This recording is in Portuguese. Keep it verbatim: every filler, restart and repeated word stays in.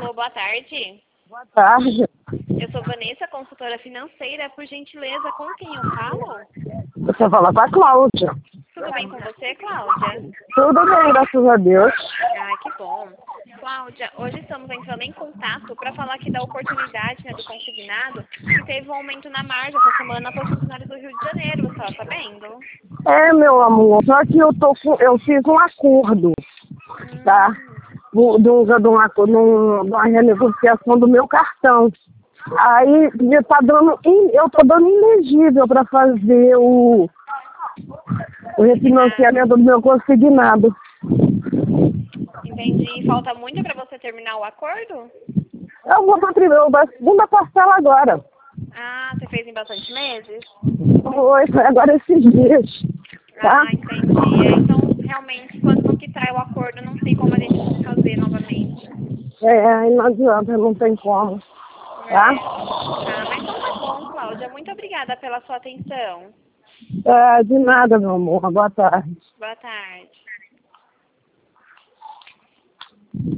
Alô, boa tarde. Boa tarde. Eu sou Vanessa, consultora financeira. Por gentileza, com quem eu falo? Você fala com a Cláudia. Tudo bem com você, Cláudia? Tudo bem, graças a Deus. Ai, que bom. Cláudia, hoje estamos entrando em contato para falar aqui da oportunidade, né, do consignado, que teve um aumento na margem essa semana para os funcionários do Rio de Janeiro, você estava sabendo? É, meu amor, só que eu, tô, com- eu fiz um acordo, tá? Do- De, um, de, uma, de um- de uma renegociação do meu cartão. Aí já tá dando, in- eu tô dando inelegível para fazer o, o refinanciamento do meu consignado. Entendi. Falta muito para você terminar o acordo? Eu vou para a segunda parcela agora. Ah, você fez em bastante meses? Foi, foi agora esses dias. Tá? Ah, entendi. É, então, realmente, quando não quitar o acordo, não sei como a gente fazer novamente. É, aí não adianta, não tem como. É. Tá? Ah, mas então tá bom, Cláudia. Muito obrigada pela sua atenção. É, de nada, meu amor. Boa tarde. Boa tarde.